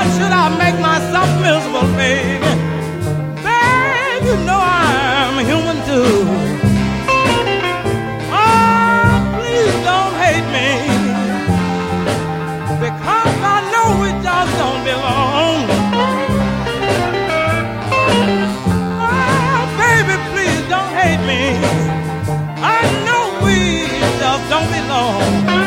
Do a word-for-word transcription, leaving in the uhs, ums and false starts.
should I make myself miserable, baby? Baby, you know I'm human too. Oh, please don't hate me, because I know we just don't belong. Oh, baby, please don't hate me. I know we just don't belong.